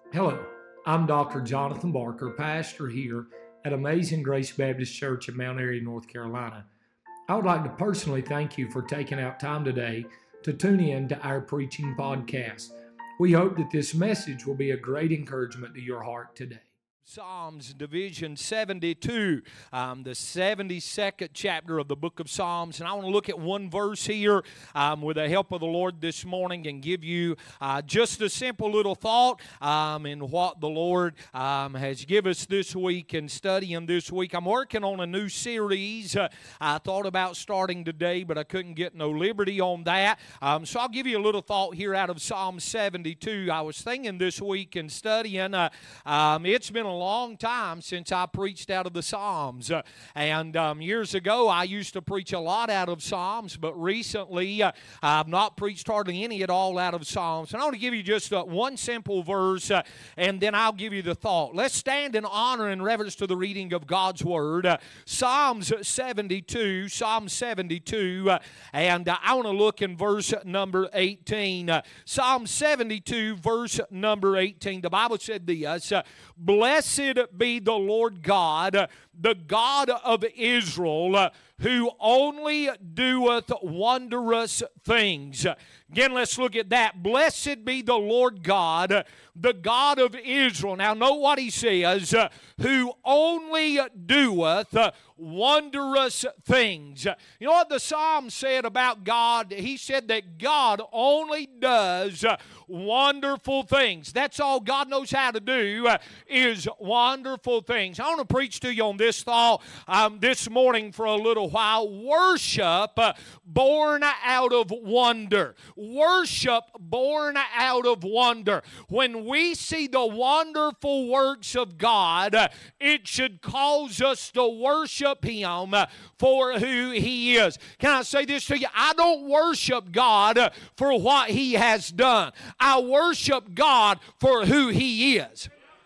Hello, I'm Dr. Jonathan Barker, pastor here at Amazing Grace Baptist Church in Mount Airy, North Carolina. I would like to personally thank you for taking out time today to tune in to our preaching podcast. We hope that this message will be a great encouragement to your heart today. Psalms, Division 72, the 72nd chapter of the book of Psalms. And I want to look at one verse here with the help of the Lord this morning and give you just a simple little thought in what the Lord has given us this week and studying this week. I'm working on a new series. I thought about starting today, but I couldn't get no liberty on that. So I'll give you a little thought here out of Psalm 72. I was thinking this week and studying, it's been a long time since I preached out of the Psalms. Years ago, I used to preach a lot out of Psalms, but recently I've not preached hardly any at all out of Psalms. And I want to give you just one simple verse, and then I'll give you the thought. Let's stand in honor and reverence to the reading of God's Word. Psalms 72, and I want to look in verse number 18. Psalm 72, verse number 18. The Bible said this, "Blessed be the Lord God, the God of Israel, who only doeth wondrous things." Again, let's look at that. Blessed be the Lord God, the God of Israel. Now, note what he says, who only doeth wondrous things. You know what the Psalm said about God? He said that God only does wonderful things. That's all God knows how to do is wonderful things. I want to preach to you on this thought this morning for a little while. Worship born out of wonder. Worship born out of wonder. When we see the wonderful works of God, it should cause us to worship Him for who He is. Can I say this to you? I don't worship God for what He has done. I worship God for who He is.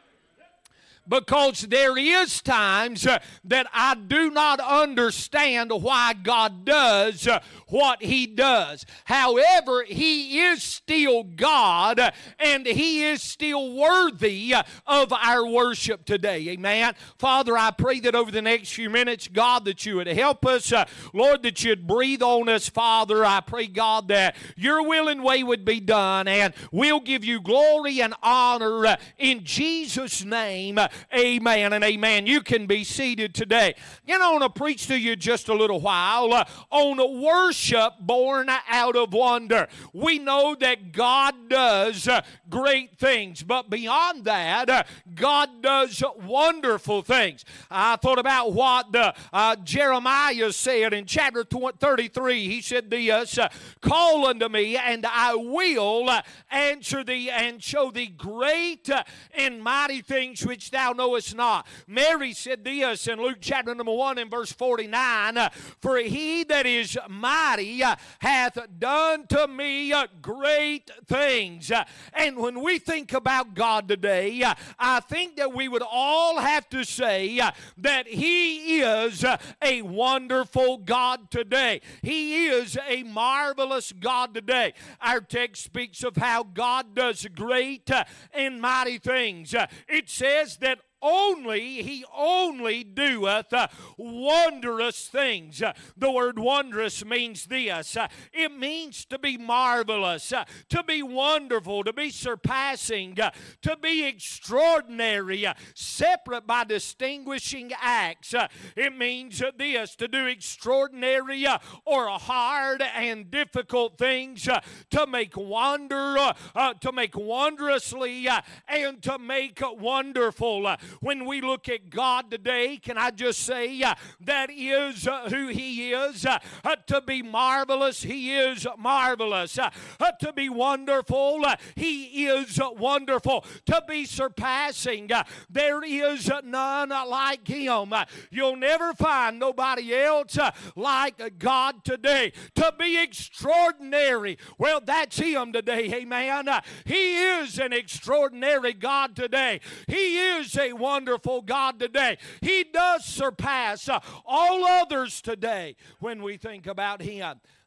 Because there is times that I do not understand why God does what He does. However, He is still God, and He is still worthy of our worship today. Amen. Father, I pray that over the next few minutes, God, that you would help us. Lord, that you'd breathe on us, Father. I pray, God, that your will and way would be done, and we'll give you glory and honor in Jesus' name. Amen and amen. You can be seated today. You know, I want to preach to you just a little while on worship born out of wonder. We know that God does great things, but beyond that, God does wonderful things. I thought about what Jeremiah said in chapter 33. He said this, "Call unto me, and I will answer thee, and show thee great and mighty things which thou knowest not." Mary said this in Luke chapter number 1 and verse 49, "For he that is mighty hath done to me great things." And when we think about God today, I think that we would all have to say that He is a wonderful God today. He is a marvelous God today. Our text speaks of how God does great and mighty things. It says that He only doeth wondrous things. The word wondrous means this. It means to be marvelous, to be wonderful, to be surpassing, to be extraordinary, separate by distinguishing acts. It means this, to do extraordinary or hard and difficult things, to make wonder, to make wondrously, and to make wonderful. When we look at God today, can I just say that is who He is? To be marvelous, He is marvelous. To be wonderful, He is wonderful. To be surpassing, there is none like Him. You'll never find nobody else like God today. To be extraordinary, well, that's Him today, amen. He is an extraordinary God today. He is a wonderful God today. He does surpass all others today when we think about Him.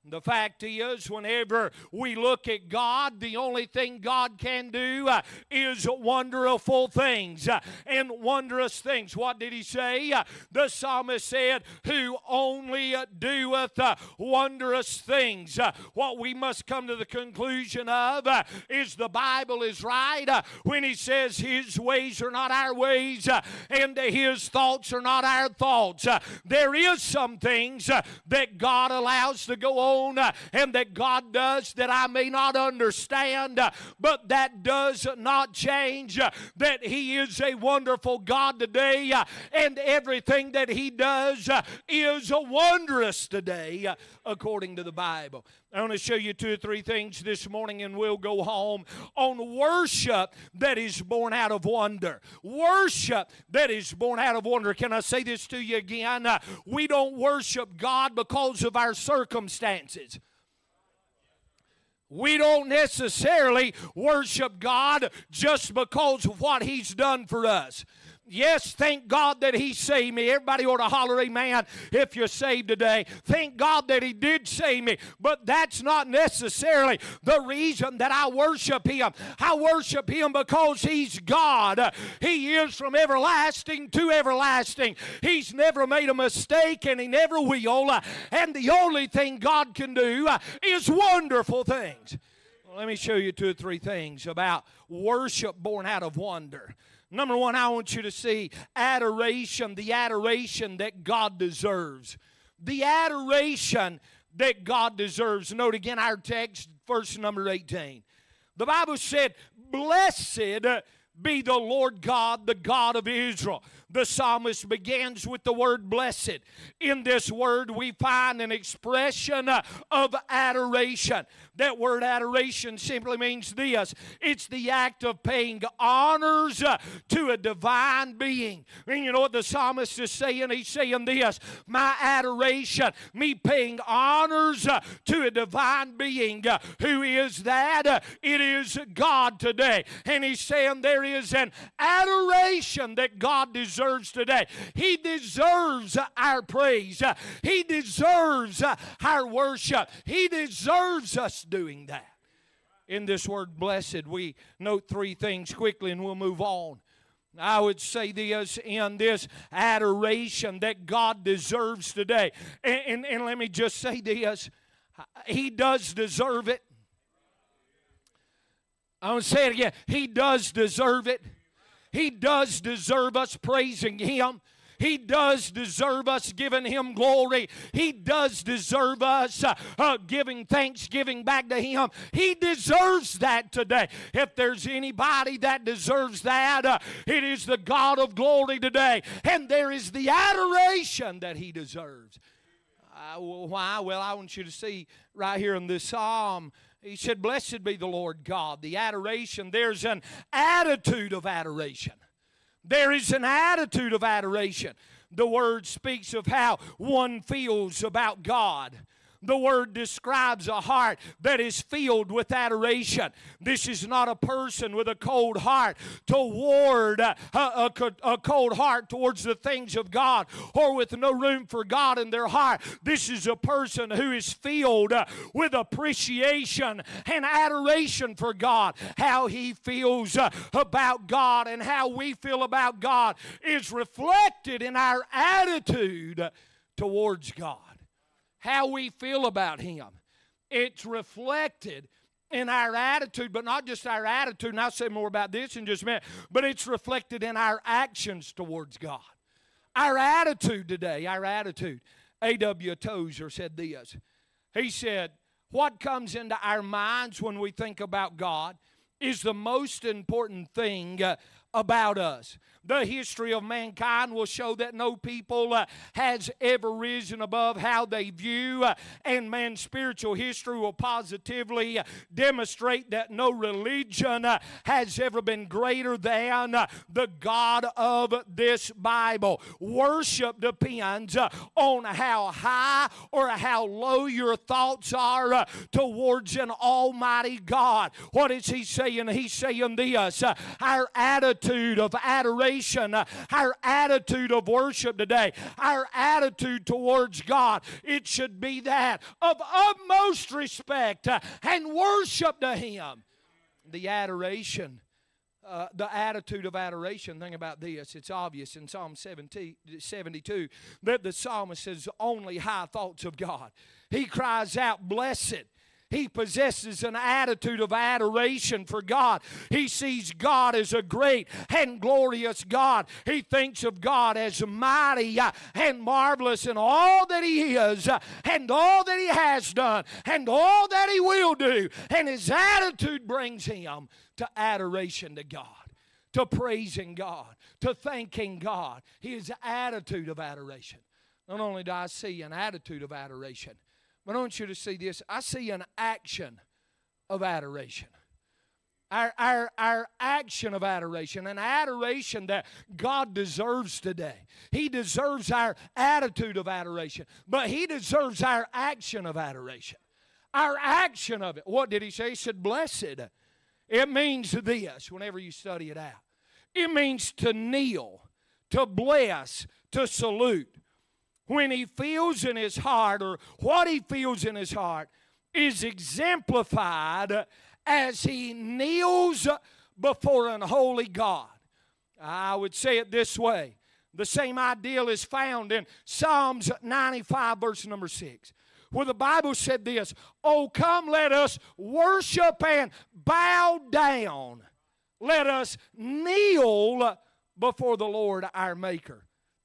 The fact is, whenever we look at God, the only thing God can do is wonderful things and wondrous things. What did he say? The psalmist said, who only doeth wondrous things. What we must come to the conclusion of is the Bible is right when he says his ways are not our ways and his thoughts are not our thoughts. There is some things that God allows to go on and that God does that I may not understand, but that does not change that he is a wonderful God today, and everything that he does is wondrous today according to the Bible. I want to show you 2 or 3 things this morning and we'll go home on worship that is born out of wonder. Worship that is born out of wonder. Can I say this to you again? We don't worship God because of our circumstances. We don't necessarily worship God just because of what he's done for us. Yes, thank God that he saved me. Everybody ought to holler amen if you're saved today. Thank God that he did save me. But that's not necessarily the reason that I worship him. I worship him because he's God. He is from everlasting to everlasting. He's never made a mistake and he never will. And the only thing God can do is wonderful things. Well, let me show you 2 or 3 things about worship born out of wonder. Number 1, I want you to see adoration, the adoration that God deserves. The adoration that God deserves. Note again our text, verse number 18. The Bible said, blessed be the Lord God, the God of Israel. The psalmist begins with the word blessed. In this word we find an expression of adoration. That word adoration simply means this. It's the act of paying honors to a divine being. And you know what the psalmist is saying? He's saying this. My adoration, me paying honors to a divine being. Who is that? It is God today. And he's saying there is an adoration that God deserves today. He deserves our praise. He deserves our worship. He deserves us doing that. In this word blessed, we note 3 things quickly and we'll move on. I would say this in this adoration that God deserves today. And let me just say this. He does deserve it. I'm going to say it again. He does deserve it. He does deserve us praising him. He does deserve us giving him glory. He does deserve us giving thanksgiving back to him. He deserves that today. If there's anybody that deserves that, it is the God of glory today. And there is the adoration that he deserves. Why? Well, I want you to see right here in this psalm. He said, blessed be the Lord God. The adoration, there's an attitude of adoration. There is an attitude of adoration. The word speaks of how one feels about God. The word describes a heart that is filled with adoration. This is not a person with a cold heart toward a cold heart towards the things of God, or with no room for God in their heart. This is a person who is filled with appreciation and adoration for God. How he feels about God and how we feel about God is reflected in our attitude towards God. How we feel about him. It's reflected in our attitude, but not just our attitude, and I'll say more about this in just a minute, but it's reflected in our actions towards God. Our attitude today, our attitude. A.W. Tozer said this. He said, what comes into our minds when we think about God is the most important thing about us. The history of mankind will show that no people has ever risen above how they view, and man's spiritual history will positively demonstrate that no religion has ever been greater than the God of this Bible. Worship depends on how high or how low your thoughts are towards an almighty God. What is he saying? He's saying this. Our attitude attitude of adoration, our attitude of worship today, our attitude towards God, it should be that of utmost respect and worship to Him. The adoration, the attitude of adoration, think about this, it's obvious in Psalm 72 that the psalmist says only high thoughts of God. He cries out, blessed. He possesses an attitude of adoration for God. He sees God as a great and glorious God. He thinks of God as mighty and marvelous in all that He is and all that He has done and all that He will do. And his attitude brings him to adoration to God, to praising God, to thanking God. His attitude of adoration. Not only do I see an attitude of adoration, but I want you to see this. I see an action of adoration. Our action of adoration, an adoration that God deserves today. He deserves our attitude of adoration, but He deserves our action of adoration. Our action of it. What did He say? He said, blessed. It means this whenever you study it out. It means to kneel, to bless, to salute. When he feels in his heart, or what he feels in his heart, is exemplified as he kneels before an holy God. I would say it this way. The same ideal is found in Psalms 95, verse number 6, where the Bible said this, "Oh, come, let us worship and bow down. Let us kneel before the Lord our Maker."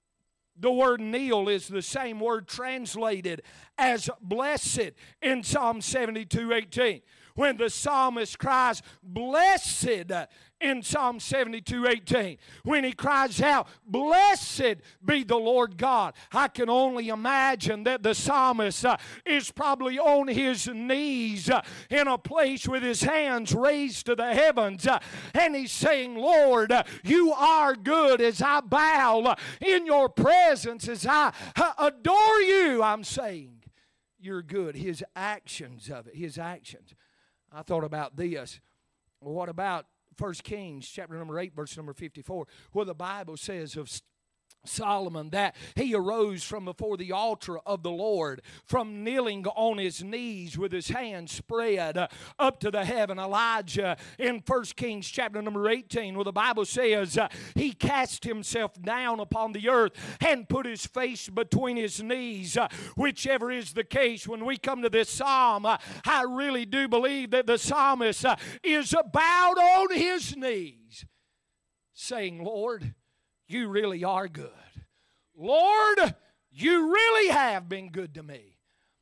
The word kneel is the same word translated as blessed in Psalm 72:18. When the psalmist cries, blessed, in Psalm 72:18, when he cries out, blessed be the Lord God, I can only imagine that the psalmist is probably on his knees in a place with his hands raised to the heavens, and he's saying, Lord, you are good. As I bow in your presence, as I adore you, I'm saying you're good. His actions of it, his actions. I thought about this. Well, what about 1 Kings chapter number 8, verse number 54, where the Bible says of Solomon that he arose from before the altar of the Lord, from kneeling on his knees with his hands spread up to the heaven. Elijah in 1 Kings chapter number 18, where the Bible says he cast himself down upon the earth and put his face between his knees. Whichever is the case, when we come to this psalm, I really do believe that the psalmist is bowed on his knees, saying, Lord, you really are good. Lord, you really have been good to me.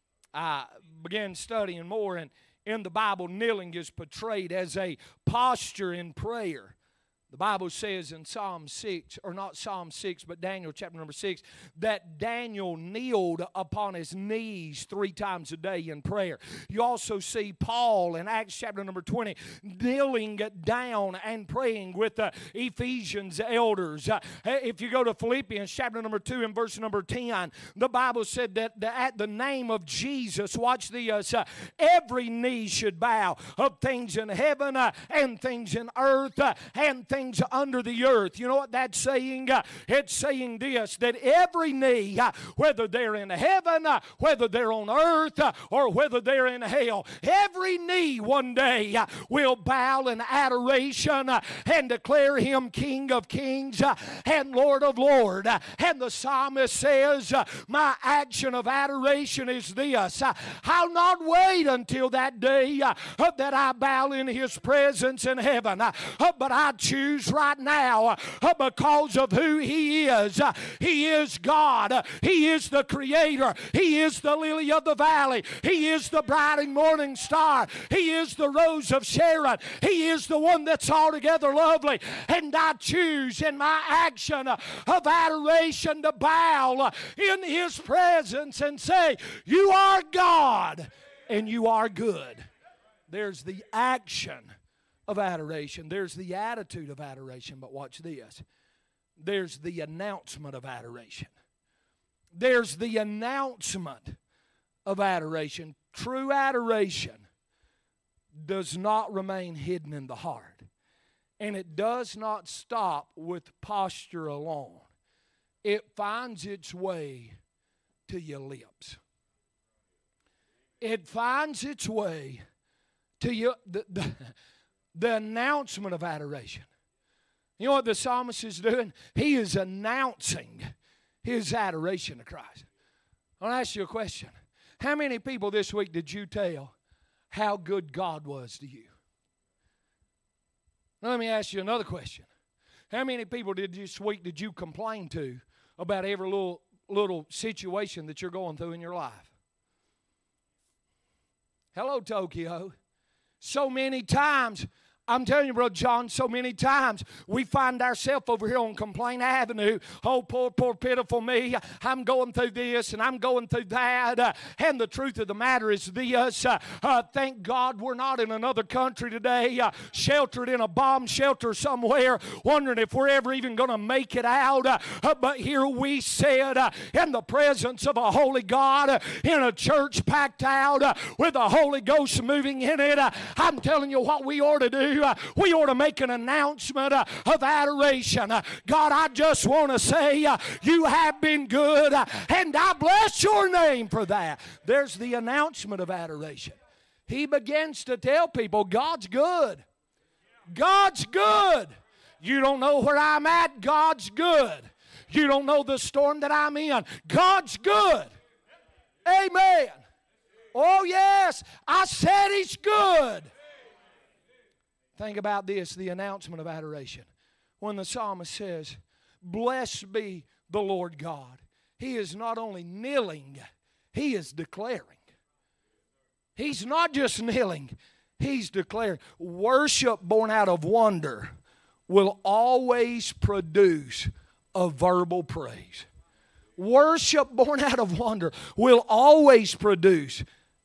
I began studying more, and in the Bible, kneeling is portrayed as a posture in prayer. The Bible says in Psalm 6, or not Psalm 6, but Daniel chapter number 6, that Daniel kneeled upon his knees 3 times a day in prayer. You also see Paul in Acts chapter number 20 kneeling down and praying with the Ephesians elders. If you go to Philippians chapter number 2 and verse number 10, the Bible said that at the name of Jesus, watch this, every knee should bow of things in heaven and things in earth and things under the earth. You know what that's saying? It's saying this, that every knee, whether they're in heaven, whether they're on earth, or whether they're in hell, every knee one day will bow in adoration and declare Him King of Kings and Lord of Lords. And the psalmist says, my action of adoration is this: I'll not wait until that day that I bow in His presence in heaven, but I choose right now because of who He is. He is God. He is the Creator. He is the lily of the valley. He is the bright and morning star. He is the rose of Sharon. He is the one that's altogether lovely. And I choose in my action of adoration to bow in His presence and say, you are God and you are good. There's the action of adoration. There's the attitude of adoration, but watch this. There's the announcement of adoration. There's the announcement of adoration. True adoration does not remain hidden in the heart. And it does not stop with posture alone. It finds its way to your lips. It finds its way to your, the announcement of adoration. You know what the psalmist is doing? He is announcing his adoration to Christ. I want to ask you a question. How many people this week did you tell how good God was to you? Now, let me ask you another question. How many people this week did you complain to about every little situation that you're going through in your life? Hello, Tokyo. So many times, I'm telling you, Brother John, so many times we find ourselves over here on Complaint Avenue. Oh, poor, pitiful me. I'm going through this and I'm going through that. And the truth of the matter is this. Thank God we're not in another country today, sheltered in a bomb shelter somewhere, wondering if we're ever even going to make it out. But here we sit in the presence of a holy God, in a church packed out with the Holy Ghost moving in it. I'm telling you what we ought to do. We ought to make an announcement of adoration. God, I just want to say you have been good, and I bless your name for that. There's the announcement of adoration. He begins to tell people, God's good. God's good. You don't know where I'm at, God's good. You don't know the storm that I'm in, God's good. Amen. Oh yes, I said He's good. Think about this, the announcement of adoration. When the psalmist says, blessed be the Lord God, he is not only kneeling, he is declaring. He's not just kneeling, he's declaring. Worship born out of wonder will always produce a verbal praise. Worship born out of wonder will always produce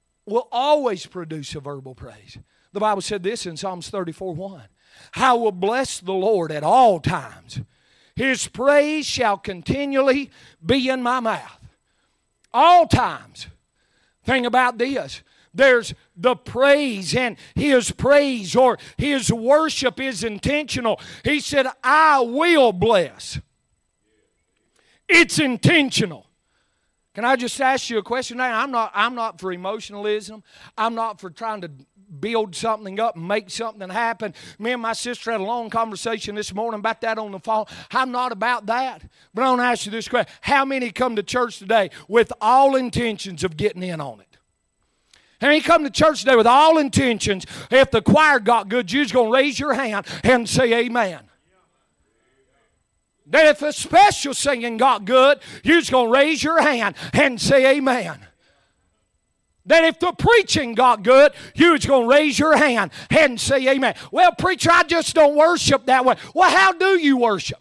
a verbal praise. The Bible said this in Psalms 34:1. I will bless the Lord at all times. His praise shall continually be in my mouth. All times. Think about this. There's the praise, and His praise or His worship is intentional. He said, I will bless. It's intentional. Can I just ask you a question? I'm not for emotionalism. I'm not for trying to build something up and make something happen. Me and my sister had a long conversation this morning about that on the phone. I'm not about that. But I want to ask you this question. How many come to church today with all intentions of getting in on it? How many come to church today with all intentions, if the choir got good, you're just going to raise your hand and say amen? That if the special singing got good, you're just going to raise your hand and say amen. That if the preaching got good, you're just going to raise your hand and say amen. Well, preacher, I just don't worship that way. Well, how do you worship?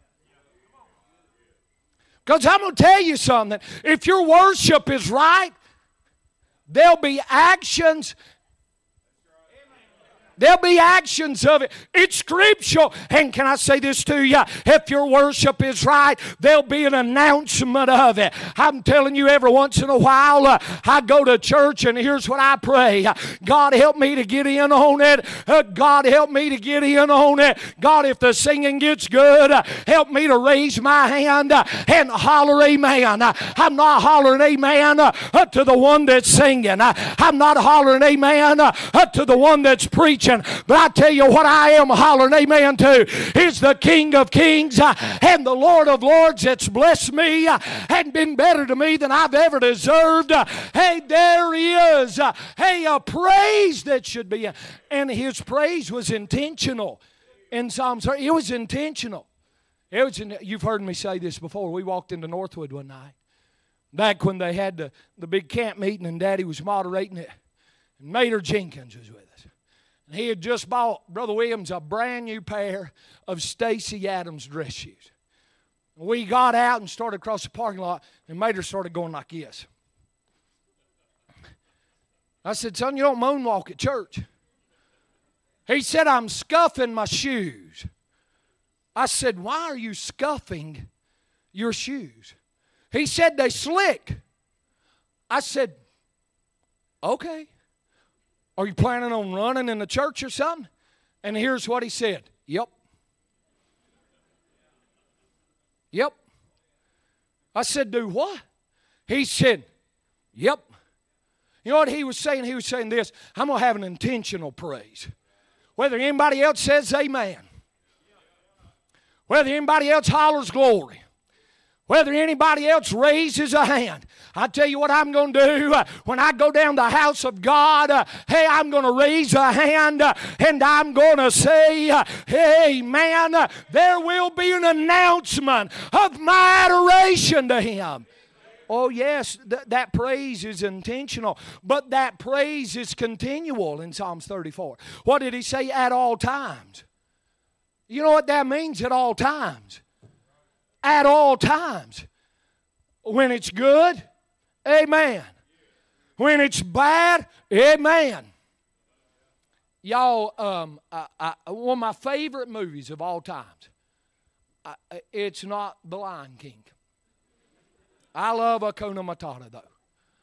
Because I'm going to tell you something. If your worship is right, there'll be actions. There'll be actions of it. It's scriptural. And can I say this to you? If your worship is right, there'll be an announcement of it. I'm telling you, every once in a while, I go to church and here's what I pray. God, help me to get in on it. God, help me to get in on it. God, if the singing gets good, help me to raise my hand and holler amen. I'm not hollering amen to the one that's singing. I'm not hollering amen to the one that's preaching. But I tell you what I am hollering amen to is the King of Kings and the Lord of Lords that's blessed me and been better to me than I've ever deserved. Hey, there He is. Hey, a praise that should be. And His praise was intentional. In Psalms 30, it was intentional. You've heard me say this before. We walked into Northwood one night, back when they had the big camp meeting and Daddy was moderating it. And Mater Jenkins was with us. And he had just bought Brother Williams a brand new pair of Stacy Adams dress shoes. And we got out and started across the parking lot, and Mater started going like this. I said, son, you don't moonwalk at church. He said, I'm scuffing my shoes. I said, why are you scuffing your shoes? He said, they slick. I said, okay. Are you planning on running in the church or something? And here's what he said. Yep. Yep. I said, do what? He said, yep. You know what he was saying? He was saying this, I'm going to have an intentional praise. Whether anybody else says amen, whether anybody else hollers glory, whether anybody else raises a hand, I tell you what I'm going to do. When I go down the house of God, hey, I'm going to raise a hand and I'm going to say, amen. There will be an announcement of my adoration to Him. Oh, yes, that praise is intentional, but that praise is continual in Psalms 34. What did he say? At all times. You know what that means? At all times. At all times. When it's good, amen. When it's bad, amen. Y'all, one of my favorite movies of all times, it's not The Lion King. I love Hakuna Matata, though.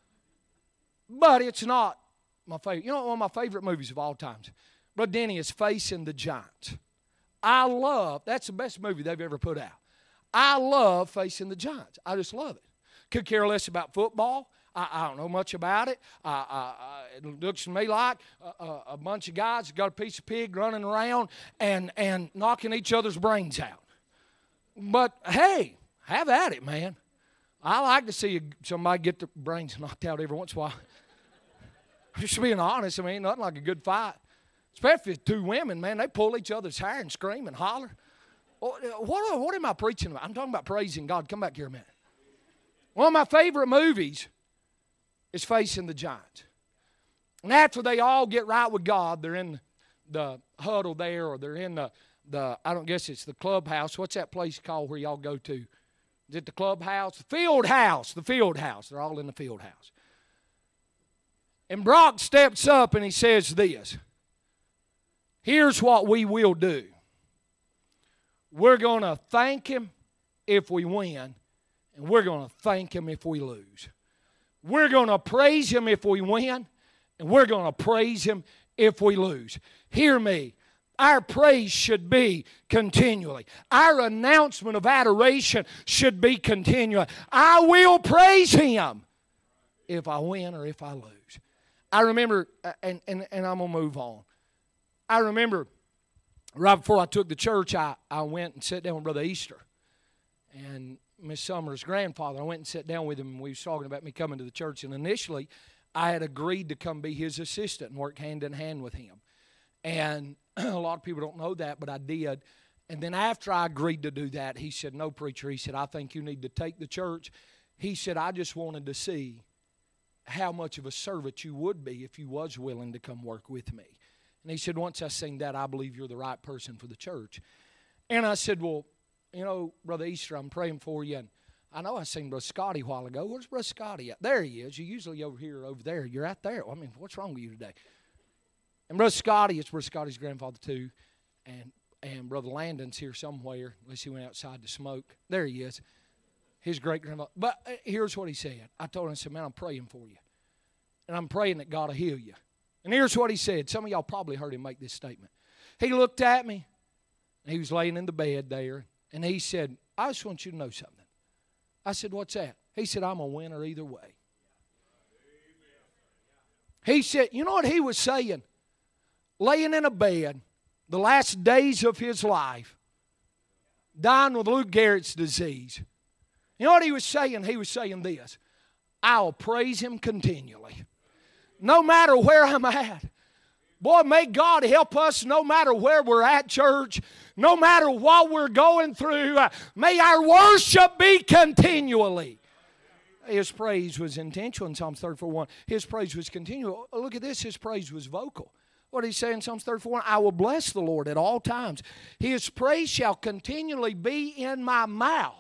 But it's not my favorite. You know, one of my favorite movies of all times, Brother Denny, is Facing the Giants. That's the best movie they've ever put out. I love Facing the Giants. I just love it. Could care less about football. I don't know much about it. It looks to me like a bunch of guys got a piece of pig running around and knocking each other's brains out. But, hey, have at it, man. I like to see somebody get their brains knocked out every once in a while. Just being honest, I mean, nothing like a good fight. Especially if two women, man, they pull each other's hair and scream and holler. What am I preaching about? I'm talking about praising God. Come back here a minute. One of my favorite movies is Facing the Giants. And after they all get right with God, they're in the huddle there, or they're in the I don't guess it's the clubhouse. What's that place called where y'all go to? Is it the clubhouse? The field house. The field house. They're all in the field house. And Brock steps up and he says this. Here's what we will do. We're going to thank Him if we win, and we're going to thank Him if we lose. We're going to praise Him if we win, and we're going to praise Him if we lose. Hear me. Our praise should be continually. Our announcement of adoration should be continually. I will praise Him if I win or if I lose. I remember, and I'm going to move on. I remember right before I took the church, I went and sat down with Brother Easter and Miss Summers' grandfather. I went and sat down with him, and we was talking about me coming to the church. And initially, I had agreed to come be his assistant and work hand in hand with him. And a lot of people don't know that, but I did. And then after I agreed to do that, he said, no, preacher, he said, I think you need to take the church. He said, I just wanted to see how much of a servant you would be if you was willing to come work with me. And he said, once I seen that, I believe you're the right person for the church. And I said, well, you know, Brother Easter, I'm praying for you. And I know I seen Brother Scotty a while ago. Where's Brother Scotty at? There he is. You're usually over here or over there. You're out there. I mean, what's wrong with you today? And Brother Scotty, it's Brother Scotty's grandfather too. And Brother Landon's here somewhere, unless he went outside to smoke. There he is. His great-grandfather. But here's what he said. I told him, I said, man, I'm praying for you. And I'm praying that God will heal you. And here's what he said. Some of y'all probably heard him make this statement. He looked at me, and he was laying in the bed there, and he said, I just want you to know something. I said, what's that? He said, I'm a winner either way. He said, you know what he was saying? Laying in a bed, the last days of his life, dying with Lou Gehrig's disease. You know what he was saying? He was saying this. I'll praise Him continually. No matter where I'm at. Boy, may God help us no matter where we're at, church. No matter what we're going through. May our worship be continually. His praise was intentional in Psalms 34:1. His praise was continual. Look at this. His praise was vocal. What did he say in Psalms 34:1? I will bless the Lord at all times. His praise shall continually be in my mouth.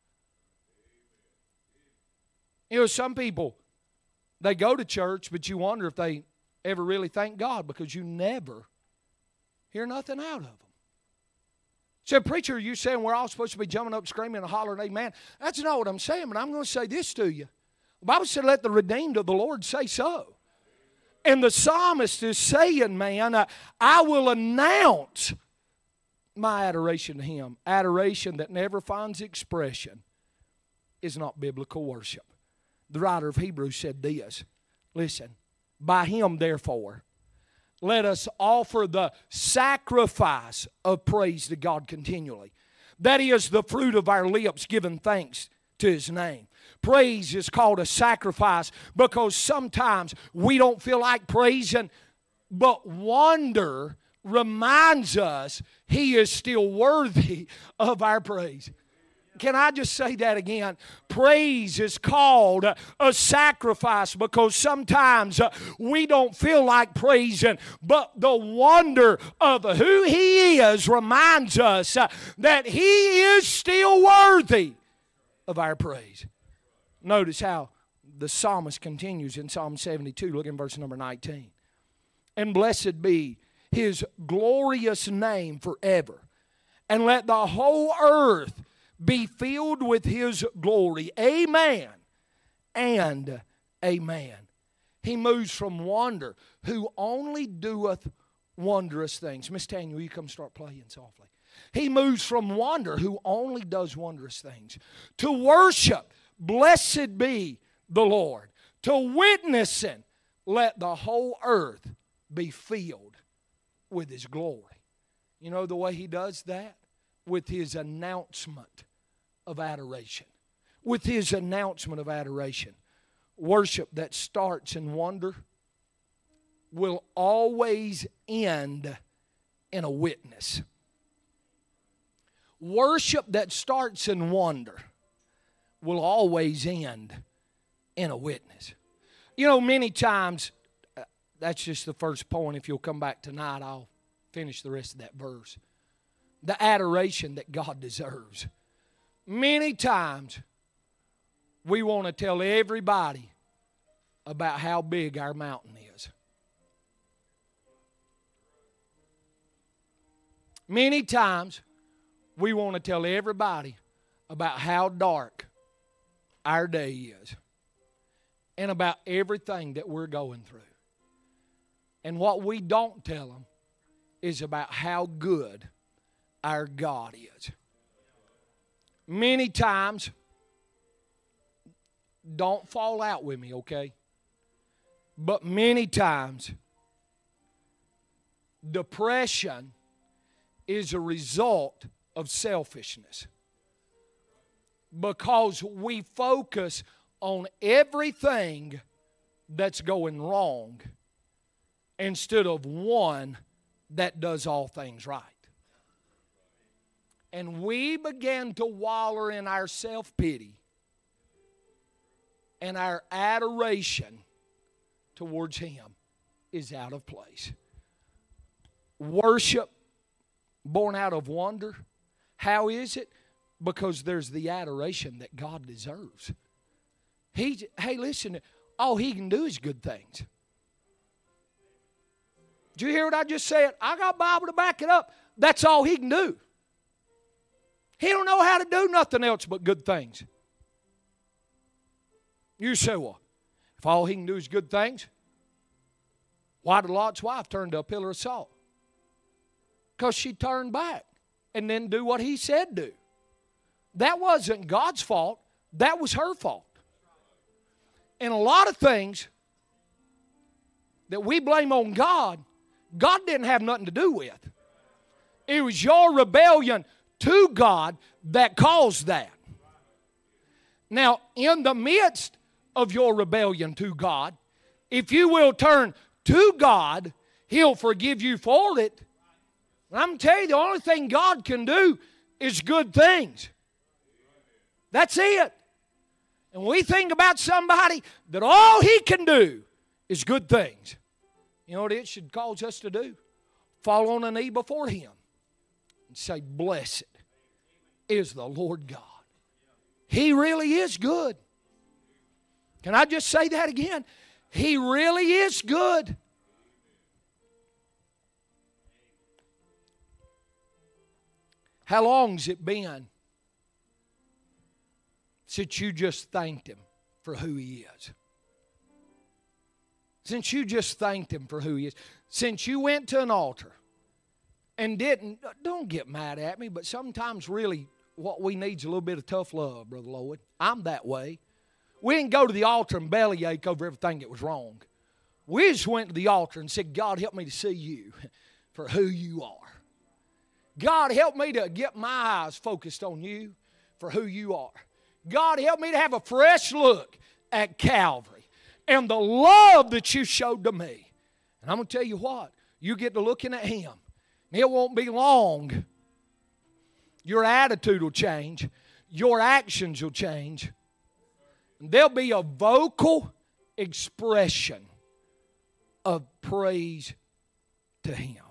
You know, some people, they go to church, but you wonder if they ever really thank God because you never hear nothing out of them. So, preacher, you saying we're all supposed to be jumping up, screaming, and hollering, amen? That's not what I'm saying, but I'm going to say this to you. The Bible said, let the redeemed of the Lord say so. And the psalmist is saying, man, I will announce my adoration to Him, adoration that never finds expression, is not biblical worship. The writer of Hebrews said this, listen, by Him therefore, let us offer the sacrifice of praise to God continually. That is the fruit of our lips, giving thanks to His name. Praise is called a sacrifice because sometimes we don't feel like praising, but wonder reminds us He is still worthy of our praise. Can I just say that again? Praise is called a sacrifice because sometimes we don't feel like praising, but the wonder of who He is reminds us that He is still worthy of our praise. Notice how the psalmist continues in Psalm 72. Look in verse number 19. And blessed be His glorious name forever, and let the whole earth be filled with His glory. Amen and amen. He moves from wonder, who only doeth wondrous things. Miss Tanya, will you come start playing softly? He moves from wonder, who only does wondrous things, to worship, blessed be the Lord, to witnessing, let the whole earth be filled with His glory. You know the way He does that? With His announcement of adoration. With His announcement of adoration. Worship that starts in wonder will always end in a witness. Worship that starts in wonder will always end in a witness. You know, many times, that's just the first point. If you'll come back tonight, I'll finish the rest of that verse. The adoration that God deserves. Many times, we want to tell everybody about how big our mountain is. Many times, we want to tell everybody about how dark our day is and about everything that we're going through. And what we don't tell them is about how good our God is. Many times, don't fall out with me, okay? But many times, depression is a result of selfishness. Because we focus on everything that's going wrong instead of one that does all things right. And we began to waller in our self-pity and our adoration towards Him is out of place. Worship born out of wonder. How is it? Because there's the adoration that God deserves. Hey, listen, all He can do is good things. Did you hear what I just said? I got Bible to back it up. That's all He can do. He don't know how to do nothing else but good things. You say, well, if all He can do is good things, why did Lot's wife turn to a pillar of salt? Because she turned back and didn't do what He said do. That wasn't God's fault. That was her fault. And a lot of things that we blame on God, God didn't have nothing to do with. It was your rebellion to God that caused that. Now, in the midst of your rebellion to God, if you will turn to God, He'll forgive you for it. And I'm telling you, the only thing God can do is good things. That's it. And we think about somebody that all He can do is good things. You know what it should cause us to do? Fall on a knee before Him and say, blessed is the Lord God. He really is good. Can I just say that again? He really is good. How long's it been since you just thanked Him for who He is? Since you just thanked Him for who He is. Since you went to an altar and didn't, don't get mad at me, but sometimes really what we need is a little bit of tough love, Brother Lloyd. I'm that way. We didn't go to the altar and bellyache over everything that was wrong. We just went to the altar and said, God, help me to see you for who you are. God, help me to get my eyes focused on you for who you are. God, help me to have a fresh look at Calvary and the love that you showed to me. And I'm going to tell you what, you get to looking at Him. It won't be long. Your attitude will change. Your actions will change. And there'll be a vocal expression of praise to Him.